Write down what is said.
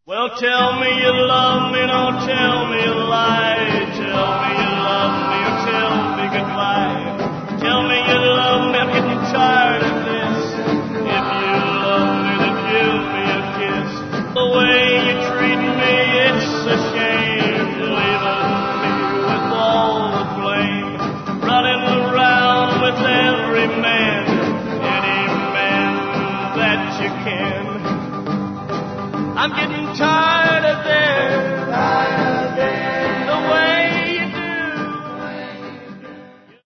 Well, tell me you love me, don't tell me a lie. Tell me you love me or tell me goodbye. Tell me you love me, I'm getting tired of this. If you love me, then give me a kiss. The way you treat me, it's a shame. Leaving me with all the blame. Running around with every man, any man that you can. I'm getting tired.